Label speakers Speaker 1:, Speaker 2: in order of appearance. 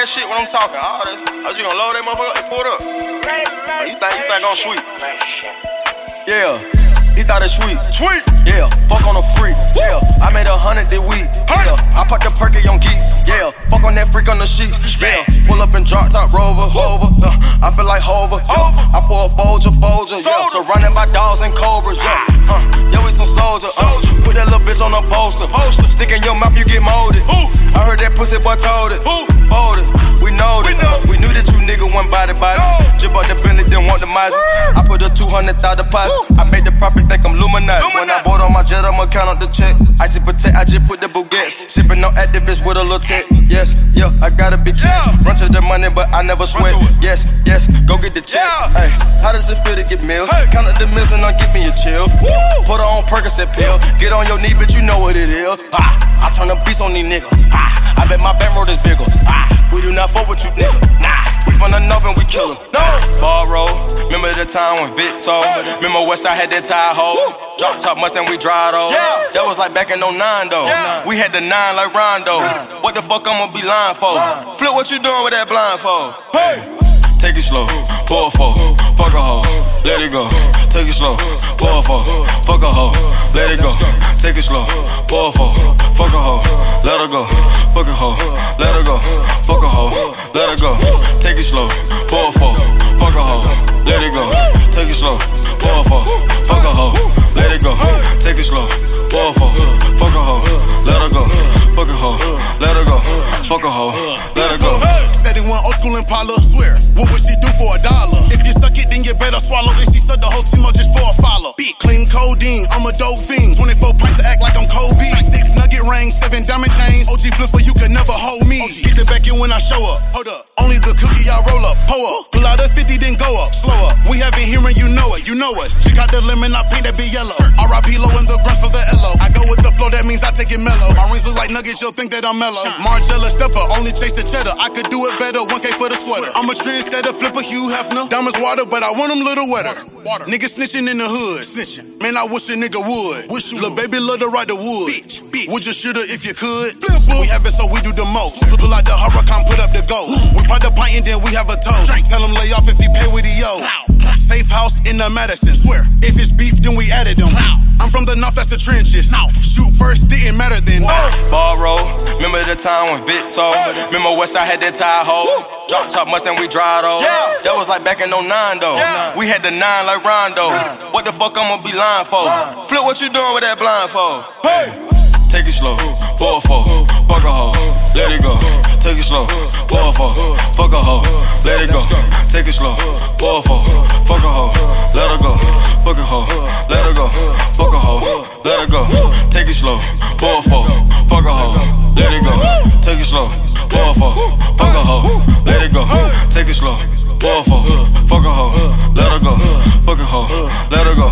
Speaker 1: that shit when I'm talking. All that. I was just gonna load that motherfucker and pull it up. Oh, you think I'm sweet?
Speaker 2: Yeah. He thought it sweet.
Speaker 1: Sweet.
Speaker 2: Yeah, fuck on a freak. Yeah, I made 100 this week. Yeah, I put the perky on geek. Yeah, fuck on that freak on the sheets. Yeah, pull up and drop top Rover. I feel like Hover. I pour a Folger. Yeah, surrounded by dogs and cobras. Yeah, we some soldier. Put that little bitch on a poster. Stick in your mouth, you get molded. I heard that pussy boy told it. Hold it. We know it. We knew that you nigga wasn't body. Jib out the Bentley, didn't want the Mazda. I put a 200,000 deposit. I made the profit, think I'm Luminati. When I bought on my jet, I'ma count up the check. Icy protect, I just put the Bugatti. Sippin' on activists with a little tech. Yes, yeah, I got a big check. Run to the money, but I never sweat. Yes, go get the check. Hey, how does it feel to get meals? Count up the meals and I'll give me a chill. Put her on Percocet pill. Get on your knee, bitch, you know what it is. I turn the beast on these niggas. I bet my bankroll is bigger. We do not fuck with you, nigga. Nah, we from the north and we killers. No. Borrow, remember the time when Vic told? Remember Westside had that Tahoe? Drop top Mustang, we drive those. That was like back in 09 though. We had the 9 like Rondo. What the fuck I'ma be lying for? Flip, what you doing with that blindfold? Hey! Take it slow, pull for, fuck a hoe, let it go. Take it slow, pull for, fuck a hoe, let it go. Take it slow, pull for, fuck a hoe, let her go. Fuck a hoe, let her go. Fuck a hoe, let her go. Take it slow, pull for, fuck a hoe, let it go. Take it slow, pull for, fuck a hoe, let it go. Take it slow, pull for, fuck a hoe, let her go. Fuck a hoe, let her go. Fuck a hoe, let her go.
Speaker 3: 71 old school Impala, swear. What would she do for $1? If you suck it, then you better swallow. Then she suck the whole team up just for a follow. Big clean codeine, I'm a dope fiend. 24 pints to act like I'm Kobe. 6 nugget rings, 7 diamond chains. OG flipper, you can never hold me. Get the back in when I show up. Hold up. Only the cookie I roll up. Pull up. Pull out a 50, then go up. Slow up. We have been hearing, you know it. You know us. She got the lemon, I paint that be yellow. R.I.P. low in the grunts for the LO. I go with the flow, that means I take it mellow. My rings look like nuggets, you'll think that I'm mellow. Margiela stepper, only chase the cheddar. I could do it better, 1K for the sweater. I'm a trendsetter, flipper, Hugh Hefner. Diamonds water, but I want them little wetter. Niggas snitching in the hood. Snitching. Man, I wish a nigga would. Lil' baby love to ride the wood. Bitch. Would you shoot her if you could? We have it, so we do the most. Pull out the hurricane, put up the ghost. We pop the pint and then we have a toast. Tell him lay off if he pay with the yo. Safe house in the Madison. Swear, if it's beef, then we added them. I'm from the north, that's the trenches. Shoot first, didn't matter then.
Speaker 2: Borrow, remember the time when Vic told? Remember Westside had that Tahoe? Drop top Mustang, we drive those. That was like back in 09 though. We had the 9 like Rondo. What the fuck I'ma be lying for? Flip, what you doing with that blindfold? Hey! Take it slow, pull for, fuck a hoe, let it go. Take it slow, pull for, fuck a hoe, let it go. Take it slow, pull for, fuck a hoe, let her go. Fuck a hoe, let her go. Fuck a hoe, let her go. Take it slow, pull for, fuck a hoe, let it go. Take it slow, pull for, fuck a hoe, let it go. Take it slow, pull for, fuck a hoe, let her go. Fuck a hoe, let her go.